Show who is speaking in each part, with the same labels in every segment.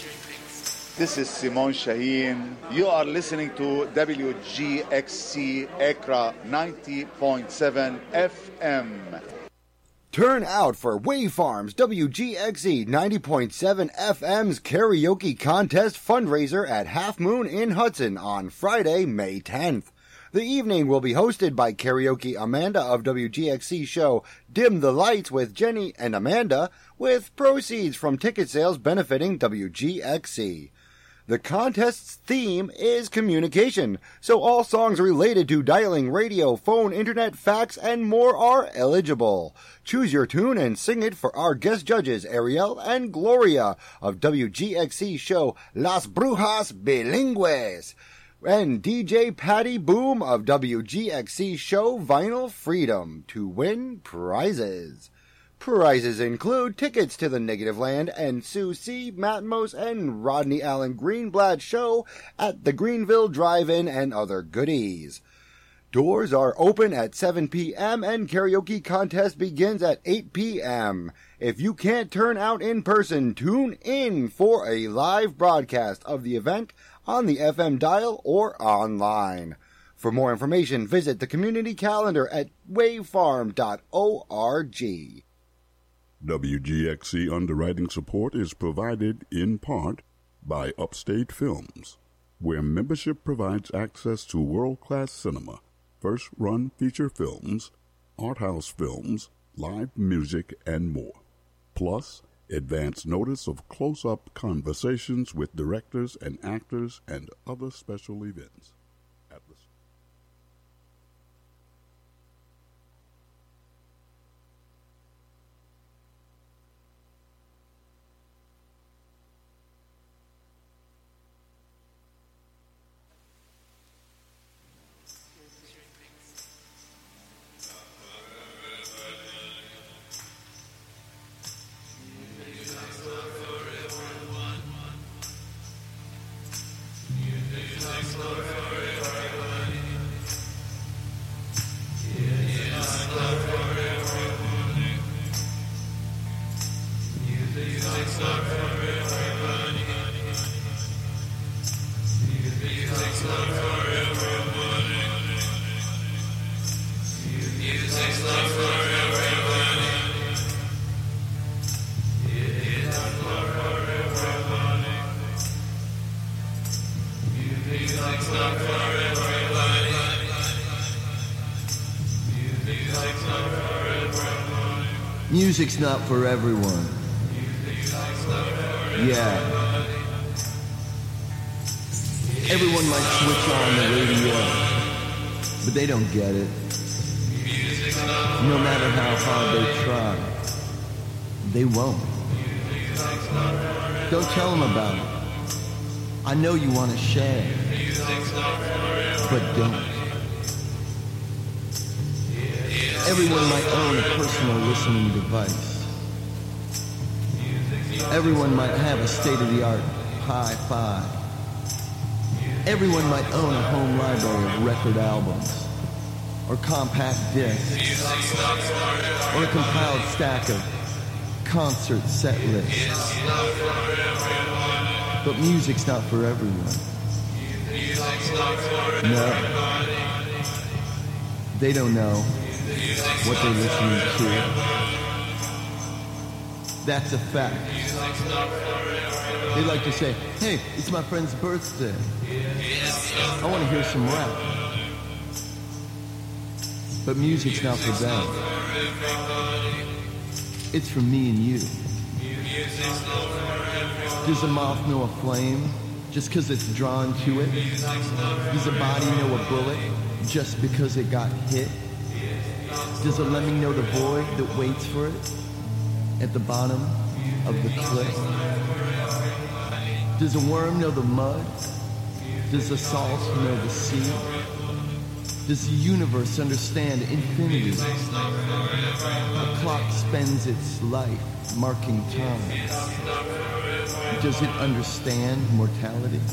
Speaker 1: This is Simon Shaheen. You are listening to WGXC Accra 90.7 FM.
Speaker 2: Turn out for Wavefarms WGXE 90.7 FM's karaoke contest fundraiser at Half Moon in Hudson on Friday, May 10th. The evening will be hosted by Karaoke Amanda of WGXC show Dim the Lights with Jenny and Amanda, with proceeds from ticket sales benefiting WGXC. The contest's theme is communication, so all songs related to dialing, radio, phone, internet, fax, and more are eligible. Choose your tune and sing it for our guest judges, Ariel and Gloria of WGXC show Las Brujas Bilingües, and DJ Patty Boom of WGXC show Vinyl Freedom to win prizes. Prizes include tickets to the Negative Land and Sue C. Matmos and Rodney Allen Greenblatt show at the Greenville Drive-In and other goodies. Doors are open at 7 p.m. and karaoke contest begins at 8 p.m. If you can't turn out in person, tune in for a live broadcast of the event on the FM dial or online. For more information, visit the community calendar at wavefarm.org.
Speaker 3: WGXC underwriting support is provided in part by Upstate Films, where membership provides access to world-class cinema, first-run feature films, art house films, live music, and more. Plus, advance notice of close-up conversations with directors and actors and other special events.
Speaker 4: Music's not for everyone. Yeah. Everyone might switch on the radio, but they don't get it. No matter how hard they try, they won't. Don't tell them about it. I know you want to share, but don't. Everyone might own a personal listening device. Everyone might have a state-of-the-art hi-fi. Everyone might own a home library of record albums, or compact discs, or a compiled stack of concert set lists. But music's not for everyone. No. They don't know what they're listening to. That's a fact. They like to say, hey, it's my friend's birthday. I want to hear some rap. But music's not for them. It's for me and you. Does a moth know a flame just because it's drawn to it? Does a body know a bullet just because it got hit? Does a lemming know the void that waits for it at the bottom of the cliff? Does a worm know the mud? Does the salt know the sea? Does the universe understand infinity? A clock spends its life marking time. Does it understand mortality?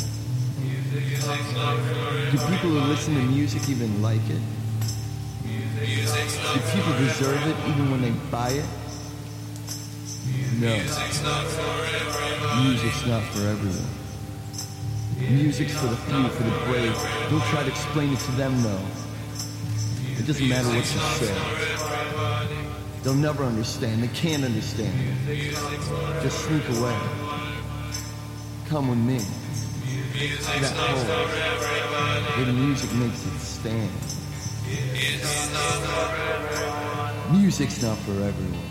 Speaker 4: Do people who listen to music even like it? Do people deserve it even when they buy it? No. Music's not for everyone. Music's for the few, for the brave. Don't try to explain it to them, though. It doesn't matter what you say. They'll never understand. They can't understand. Just sneak away. Come with me. To that hole where the music makes it stand. Music's not for everyone.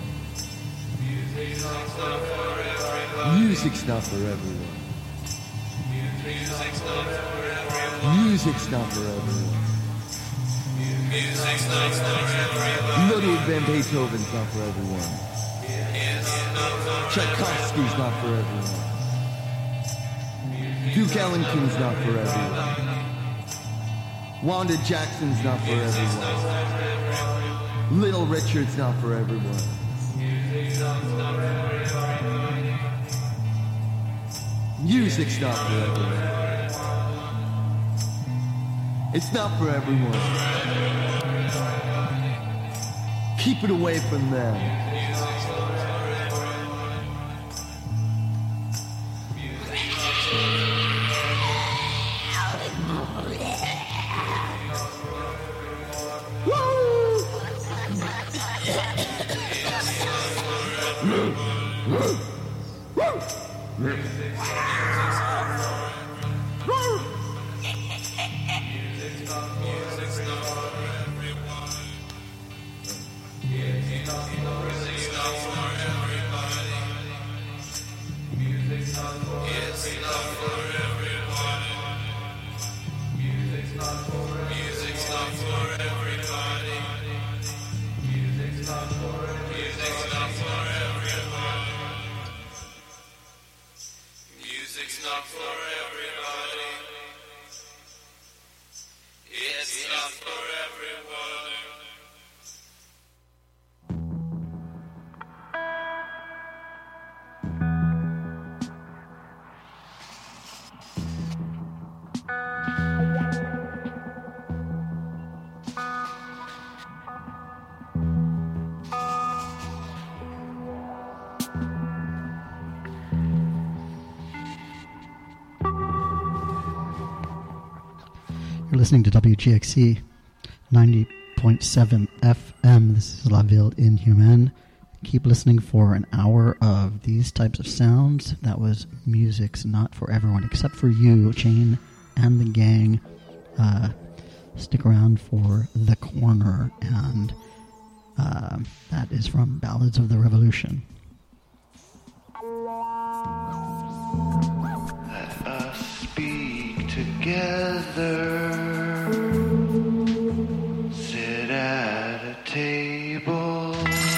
Speaker 4: Music's not for everyone. Music's not for everyone. Ludwig van Beethoven's not for everyone. Tchaikovsky's not for everyone. Duke Ellington's not for everyone. Wanda Jackson's not for everyone. Little Richard's not for everyone. Music's not for everyone. It's not for everyone. Keep it away from them.
Speaker 5: You're listening to WGXC 90.7 FM. This is La Ville Inhumaine. Keep listening for an hour of these types of sounds. That was Music's Not For Everyone, except for you, Chain and the gang. Stick around for The Corner, and that is from Ballads of the Revolution.
Speaker 6: Let us speak together. Sit at a table.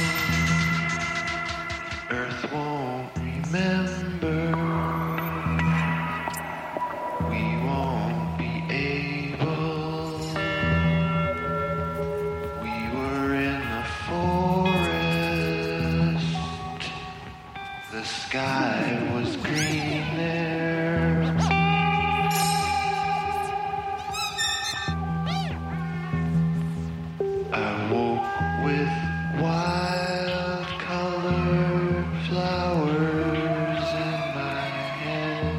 Speaker 6: Earth won't remember. We won't be able. We were in the forest. The sky was green there. I woke with wild colored flowers in my head.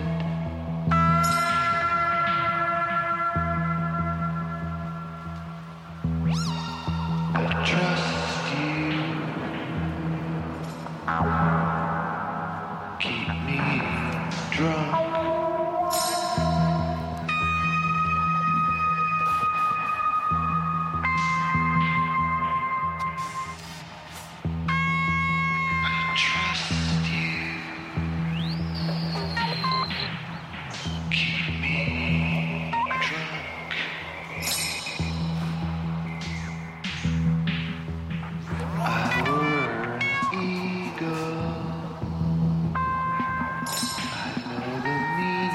Speaker 6: I trust you. Keep me drunk. Trust you. Keep me drunk. I were an eagle. I know the meaning.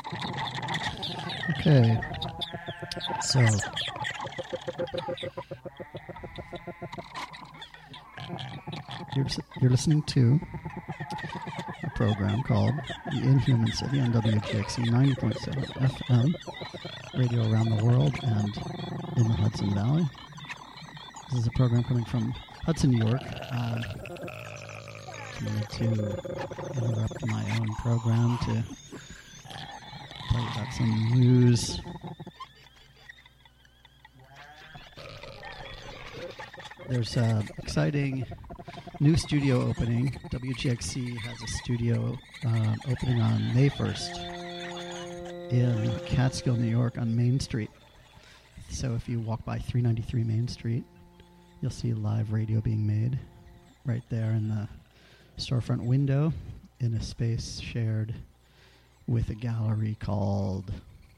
Speaker 5: Okay. So, you're listening to a program called The Inhuman City on WGXC 90.7 FM, radio around the world and in the Hudson Valley. This is a program coming from Hudson, New York. I wanted to interrupt my own program to tell you about some news. There's an exciting new studio opening. WGXC has a studio opening on May 1st in Catskill, New York on Main Street. So if you walk by 393 Main Street, you'll see live radio being made right there in the storefront window in a space shared with a gallery called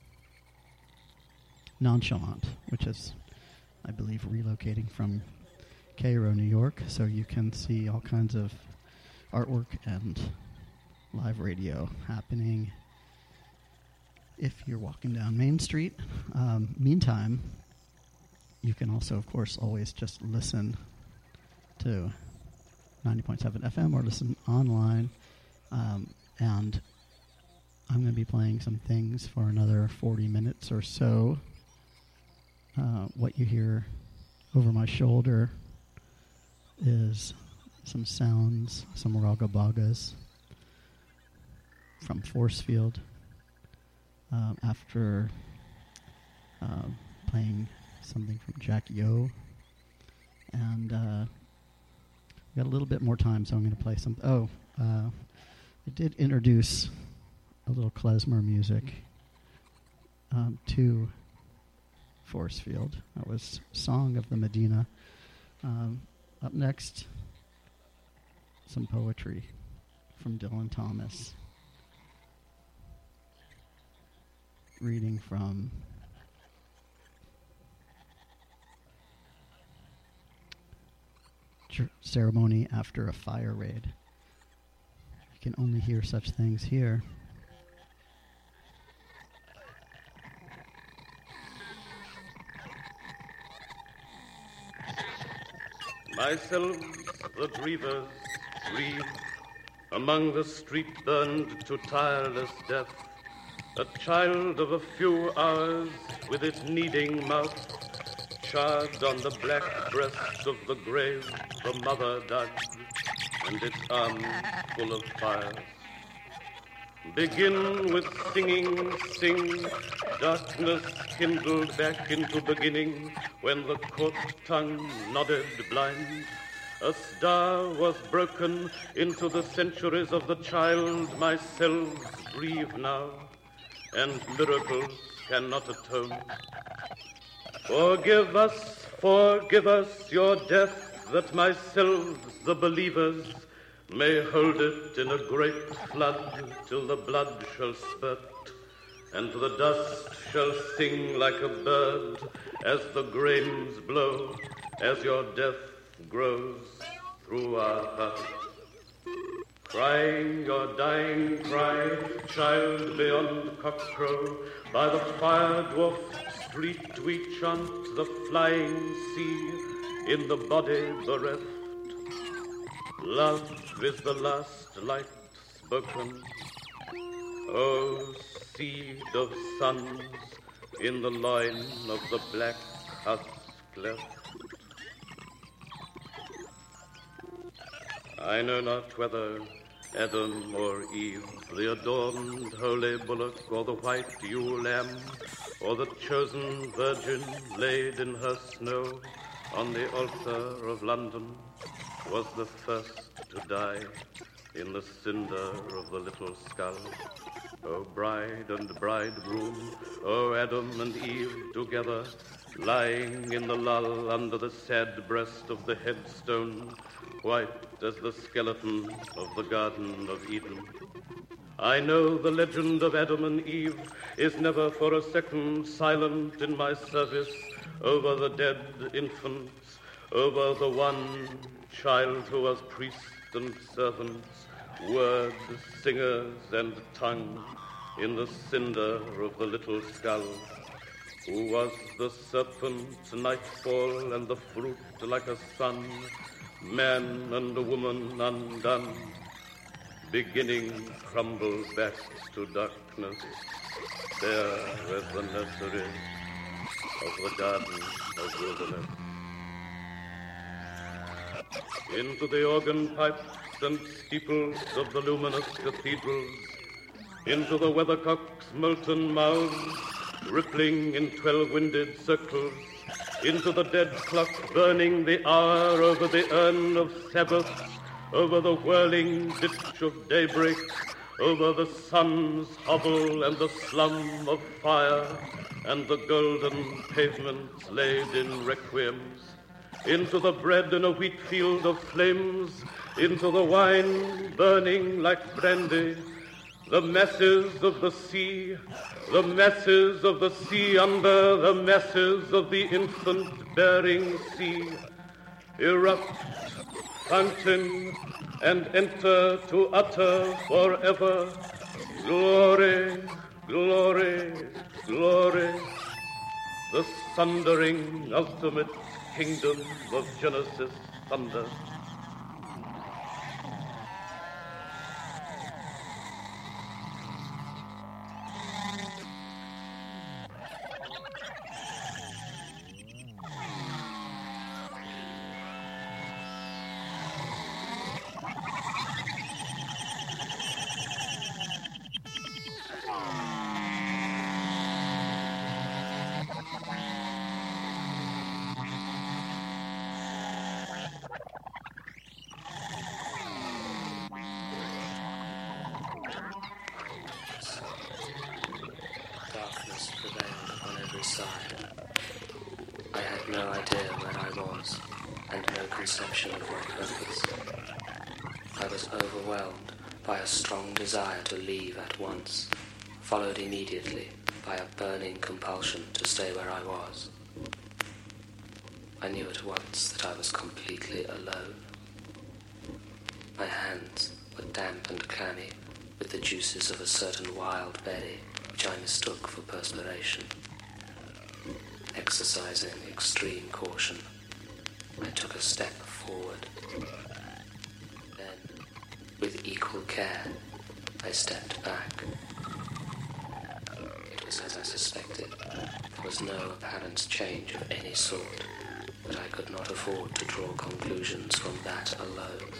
Speaker 5: Nonchalant, which is, I believe, relocating from Cairo, New York, so you can see all kinds of artwork and live radio happening if you're walking down Main Street. Meantime, you can also, of course, always just listen to 90.7 FM or listen online. And I'm going to be playing some things for another 40 minutes or so. What you hear over my shoulder is some sounds, some raga bagas from Force Field after playing something from Jack Yo. And we got a little bit more time, so I'm going to play some. I did introduce a little klezmer music to Force Field. That was Song of the Medina. Up next, some poetry from Dylan Thomas. Reading from Ceremony After a Fire Raid. You can only hear such things here.
Speaker 7: Myself, the grievers, grieve among the street burned to tireless death. A child of a few hours with its kneading mouth charred on the black breast of the grave the mother dug, and its arms full of fires. Begin with singing, sing, darkness kindled back into beginning, when the corked tongue nodded blind. A star was broken into the centuries of the child. My cells grieve now, and miracles cannot atone. Forgive us your death, that my selves, the believers, may hold it in a great flood till the blood shall spurt, and the dust shall sing like a bird as the grains blow, as your death grows through our heart. Crying your dying cry, child beyond cockcrow, by the fire-dwarfed street we chant the flying sea in the body bereft. Love is the last light spoken. O seed of sons in the loin of the black husk cleft. I know not whether Adam or Eve, the adorned holy bullock, or the white ewe lamb, or the chosen virgin laid in her snow on the altar of London, was the first to die in the cinder of the little skull. O bride and bridegroom, O Adam and Eve together, lying in the lull under the sad breast of the headstone, white as the skeleton of the Garden of Eden. I know the legend of Adam and Eve is never for a second silent in my service over the dead infants, over the one child who was priest and servants, word, singers, and tongue, in the cinder of the little skull, who was the serpent's nightfall and the fruit like a sun, man and a woman undone, beginning crumble back to darkness, there where the nursery of the garden of wilderness. Into the organ pipes and steeples of the luminous cathedrals, into the weathercock's molten mouths, rippling in 12-winded circles, into the dead clock burning the hour over the urn of Sabbath, over the whirling ditch of daybreak, over the sun's hovel and the slum of fire, and the golden pavements laid in requiems, into the bread in a wheat field of flames, into the wine burning like brandy, the masses of the sea, the masses of the sea under the masses of the infant-bearing sea, erupt, fountain, and enter to utter forever glory, glory, glory, the sundering ultimate kingdom of Genesis thunder.
Speaker 8: Desire to leave at once, followed immediately by a burning compulsion to stay where I was. I knew at once that I was completely alone. My hands were damp and clammy with the juices of a certain wild berry which I mistook for perspiration. Exercising extreme caution, I took a step forward. Then, with equal care, I stepped back. It was as I suspected. There was no apparent change of any sort, but I could not afford to draw conclusions from that alone.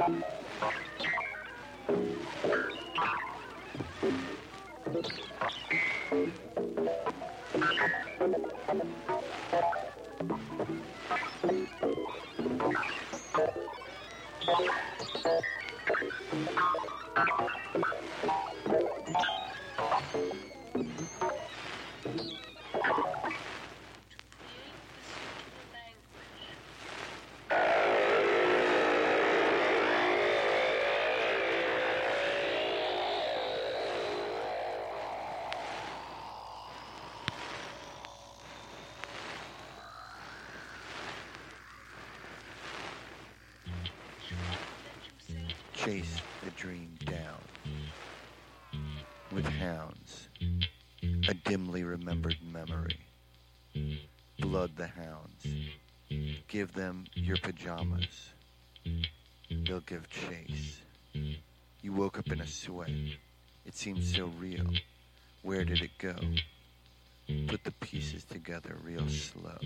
Speaker 9: Chase the dream down with hounds, a dimly remembered memory. Blood the hounds, give them your pajamas, they'll give chase. You woke up in a sweat, it seemed so real. Where did it go? Put the pieces together real slow.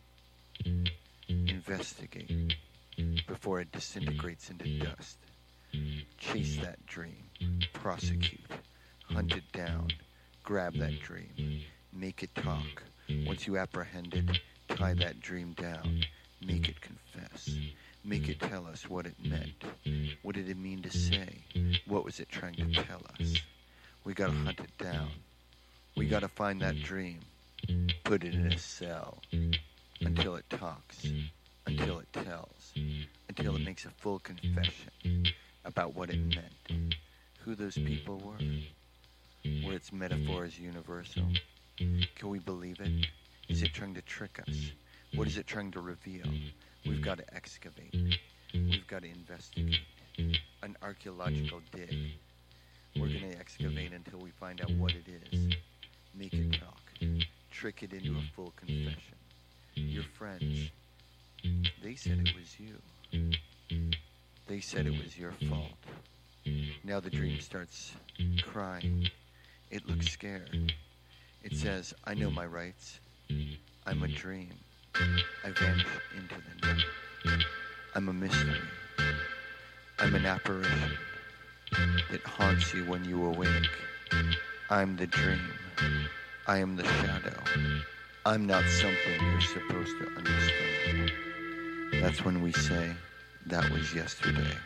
Speaker 9: Investigate before it disintegrates into dust. Chase that dream, prosecute, hunt it down, grab that dream, make it talk. Once you apprehend it, tie that dream down, make it confess, make it tell us what it meant. What did it mean to say? What was it trying to tell us? We gotta hunt it down. We gotta find that dream, put it in a cell, until it talks, until it tells, until it makes a full confession about what it meant, who those people were its metaphors universal. Can we believe it? Is it trying to trick us? What is it trying to reveal? We've got to excavate. We've got to investigate. An archaeological dig. We're going to excavate until we find out what it is. Make it talk. Trick it into a full confession. Your friends, they said it was you. They said it was your fault. Now the dream starts crying. It looks scared. It says, I know my rights. I'm a dream. I vanish into the night. I'm a mystery. I'm an apparition that haunts you when you awake. I'm the dream. I am the shadow. I'm not something you're supposed to understand. That's when we say, that was yesterday.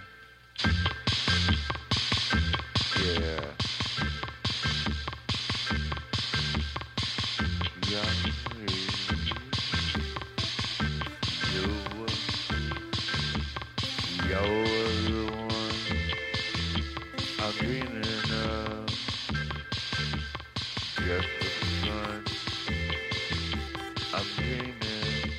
Speaker 1: Yeah. You're the one I'm dreaming of. Just for fun, I'm dreaming.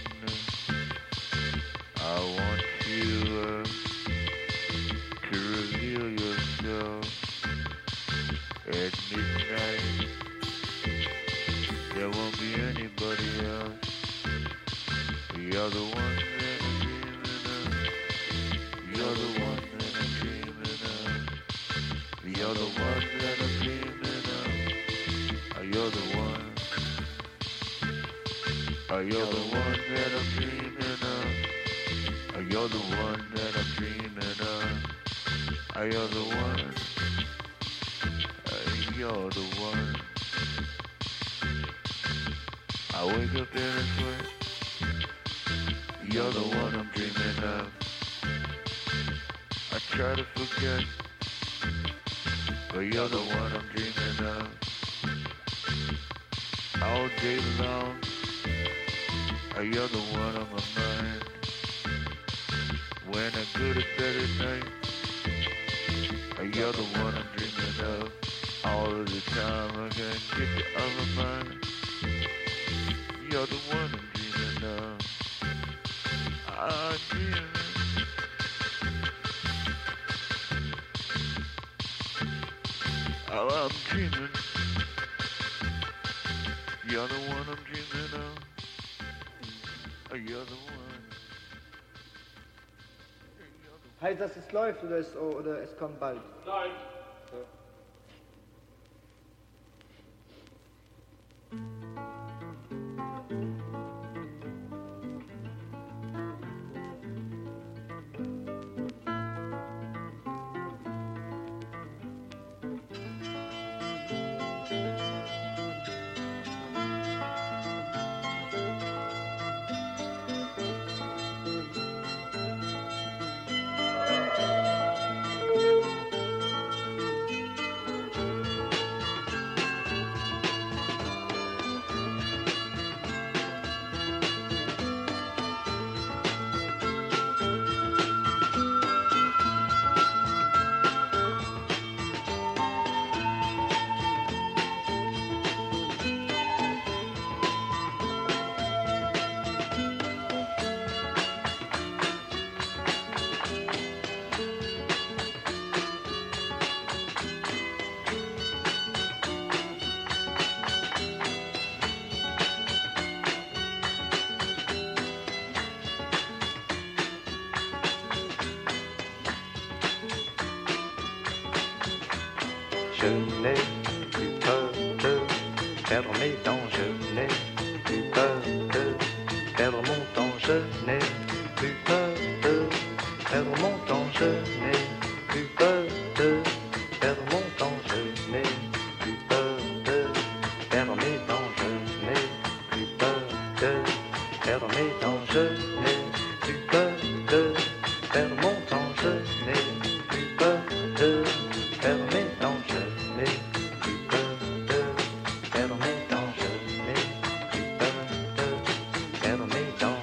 Speaker 1: I want you to reveal yourself at midnight. There won't be anybody else. You're the one that I'm dreaming of. You're the one that I'm dreaming of. You're the one that I'm dreaming of. You're the one. You're the one that I'm dreaming of. You're the one that I'm dreaming of. You're the one. You're the one. I wake up in a sweat. You're the one I'm dreaming of. I try to forget, but you're the one I'm dreaming of. All day long, you're the one on my mind. When I go to bed at night, you're the one I'm dreaming of. All of the time I can't get you out of my mind. You're the one I'm dreaming of. I'm dreaming. Oh, I'm dreaming. You're the one I'm dreaming of. You're the one.
Speaker 10: Heißt das, es läuft oder es kommt bald?
Speaker 11: Nein.
Speaker 10: Ja.
Speaker 11: je n'ai plus peur de perdre mes dents, je n'ai plus peur de perdre mon temps, je n'ai plus peur de perdre mon temps, je n'ai plus peur de perdre mon temps, je n'ai plus peur de perdre mes dents, je n'ai plus peur de perdre mes dents, je n'ai plus peur de perdre mon temps, je n'ai plus peur de perdre mes dents, je n'ai plus peur de perdre mes dents, je n'ai plus peur de perdre mes dents.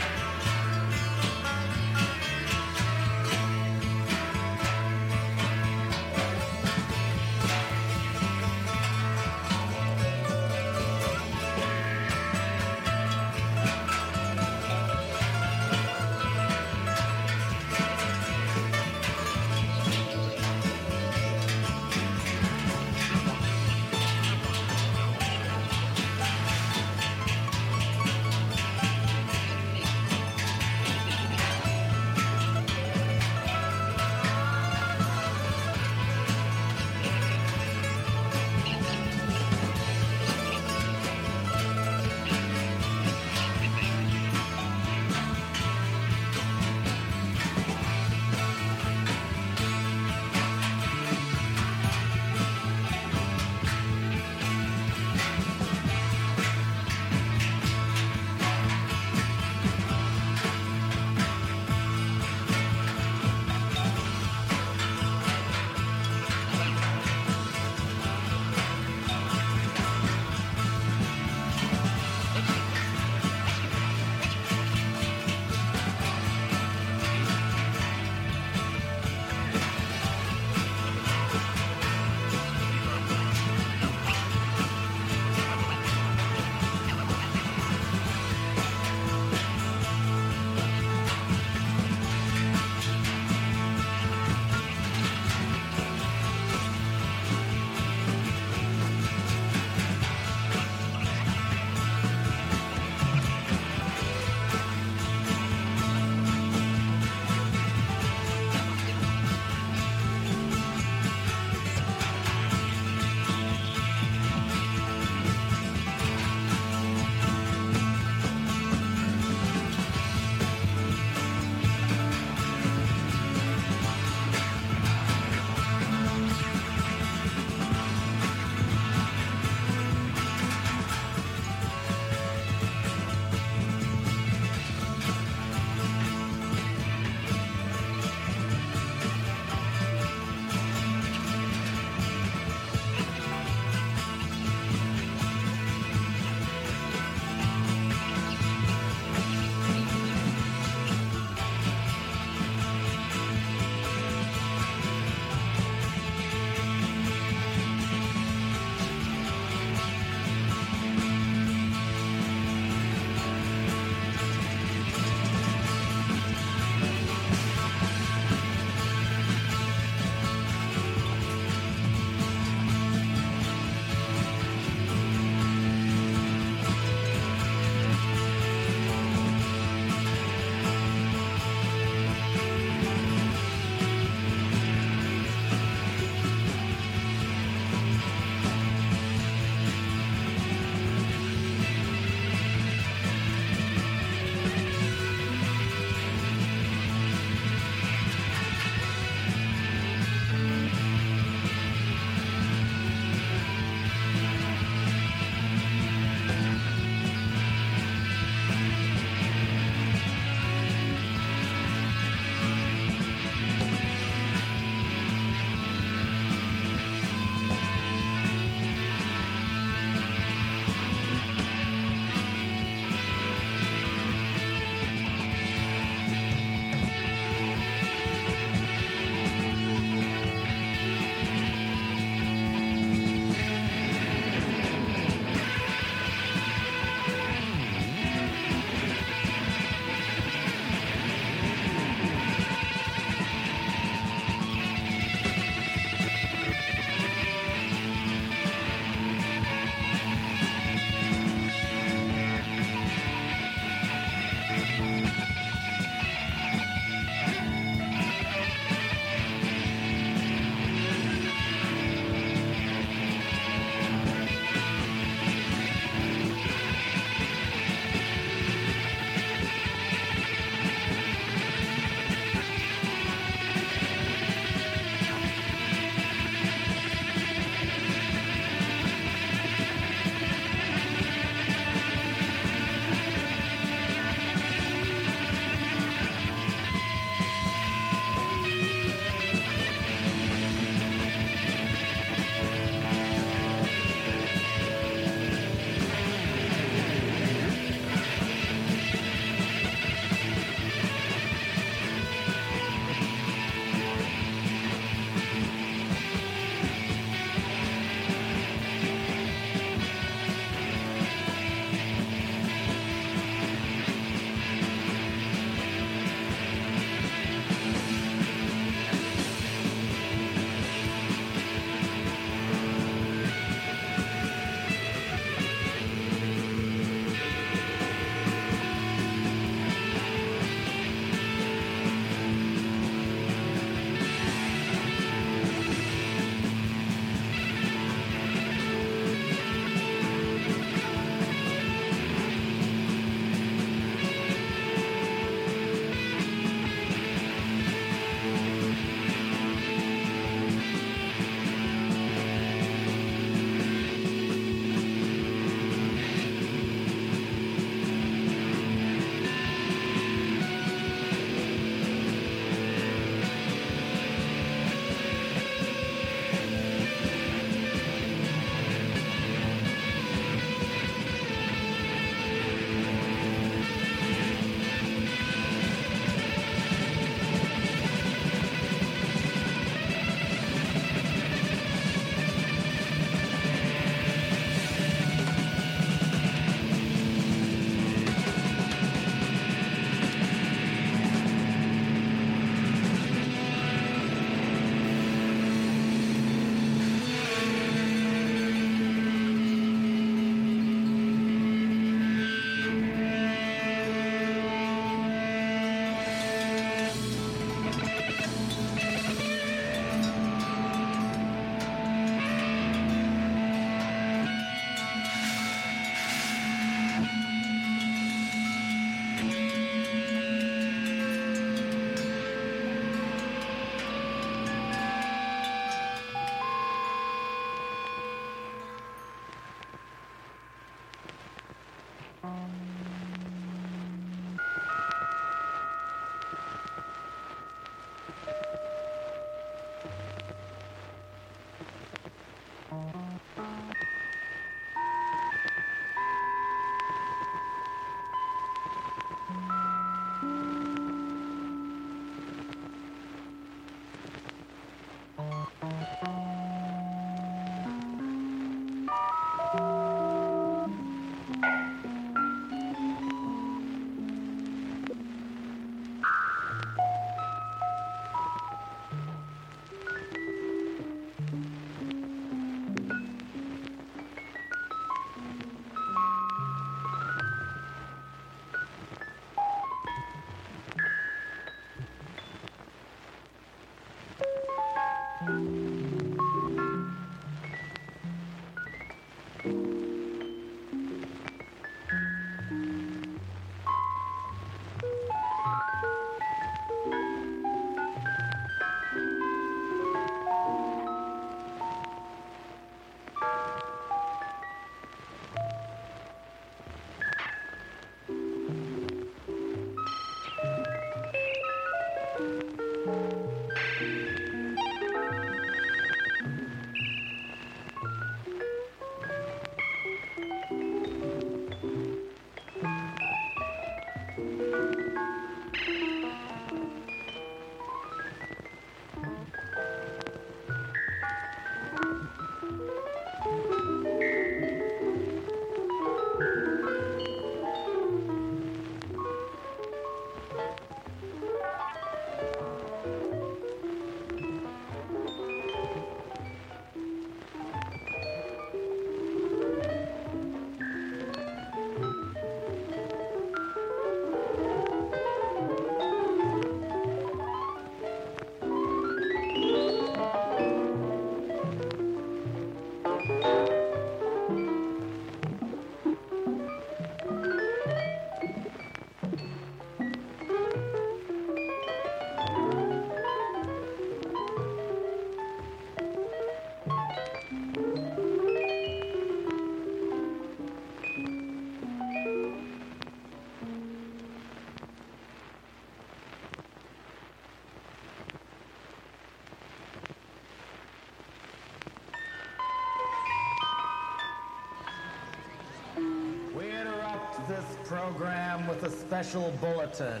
Speaker 12: This program with a special bulletin.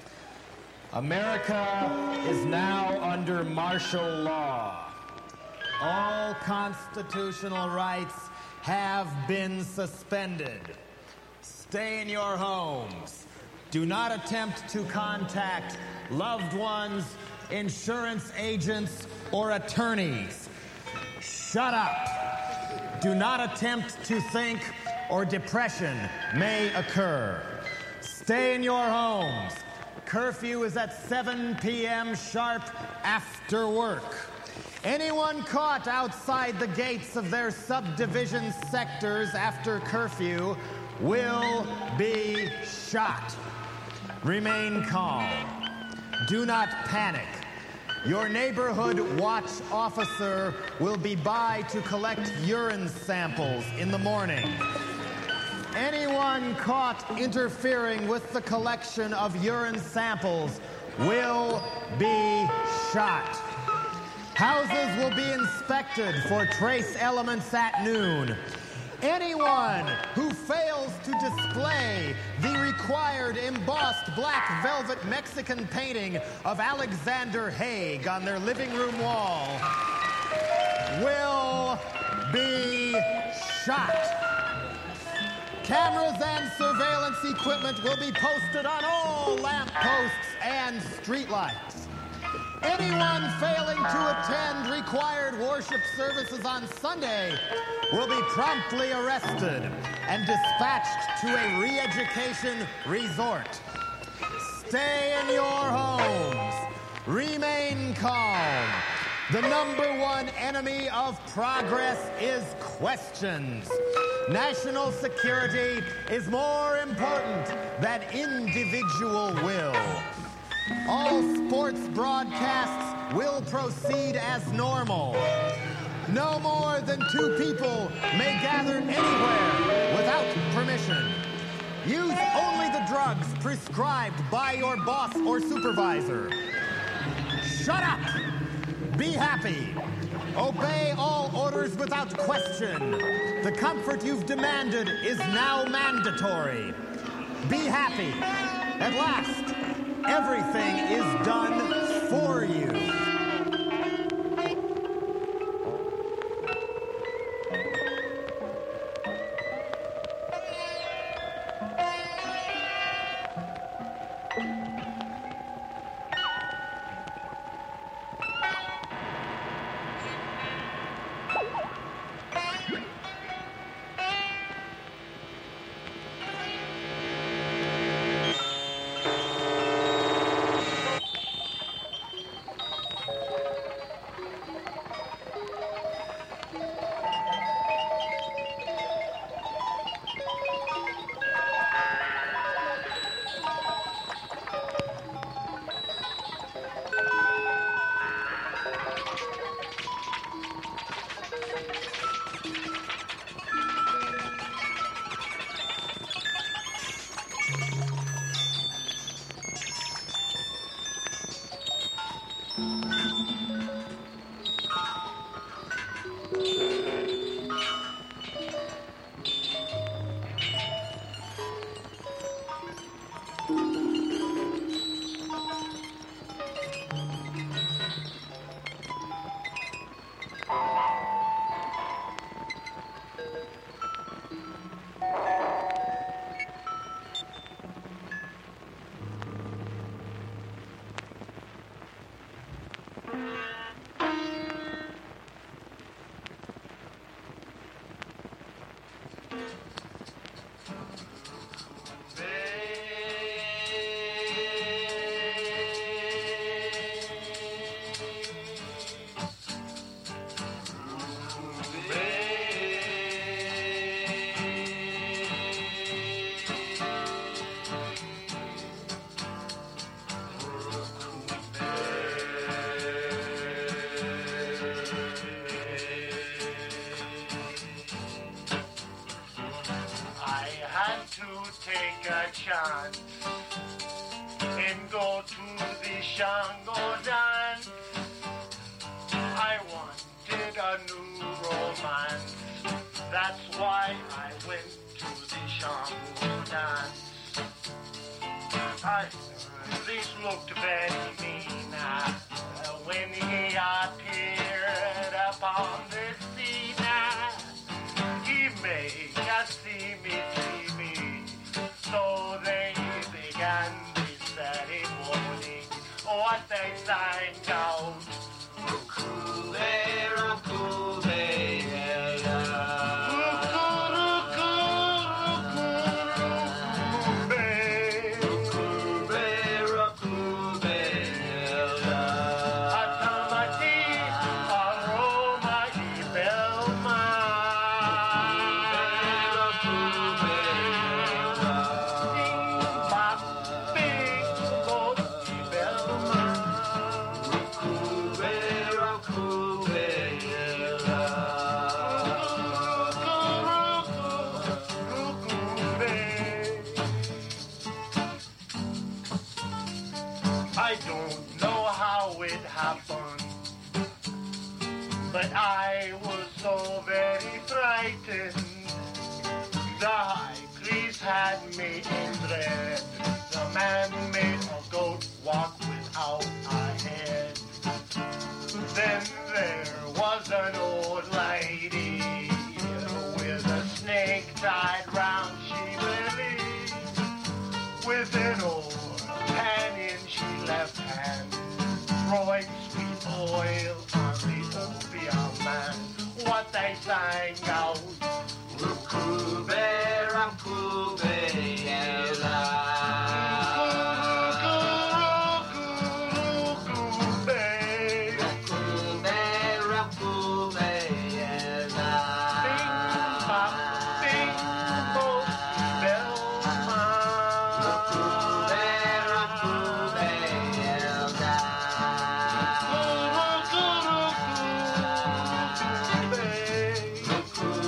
Speaker 12: America is now under martial law. All constitutional rights have been suspended. Stay in your homes. Do not attempt to contact loved ones, insurance agents, or attorneys. Shut up. Do not attempt to think, or depression may occur. Stay in your homes. Curfew is at 7 p.m. sharp after work. Anyone caught outside the gates of their subdivision sectors after curfew will be shot. Remain calm. Do not panic. Your neighborhood watch officer will be by to collect urine samples in the morning. Anyone caught interfering with the collection of urine samples will be shot. Houses will be inspected for trace elements at noon. Anyone who fails to display the required embossed black velvet Mexican painting of Alexander Haig on their living room wall will be shot. Cameras and surveillance equipment will be posted on all lampposts and streetlights. Anyone failing to attend required worship services on Sunday will be promptly arrested and dispatched to a re-education resort. Stay in your homes. Remain calm. The number one enemy of progress is questions. National security is more important than individual will. All sports broadcasts will proceed as normal. No more than 2 people may gather anywhere without permission. Use only the drugs prescribed by your boss or supervisor. Shut up! Be happy. Obey all orders without question. The comfort you've demanded is now mandatory. Be happy. At last, everything is done for you.
Speaker 13: Take a chance and go to the Shango dance. I wanted a new romance. That's why I went to the Shango dance. This looked very mean when he appeared upon the scene. He made us see me. So they began the ceremony. What they sang out, Rukube, Rukube, but I was so very frightened. The high priest had me in dread. The man made a goat walk without a head. Then there was an old lady with a snake tied round she believed. With an old pan in she left hand, throwing sweet oil on the opium man. What they sang out, Rukube, Rukube, Ella. Rukube,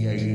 Speaker 2: yeah.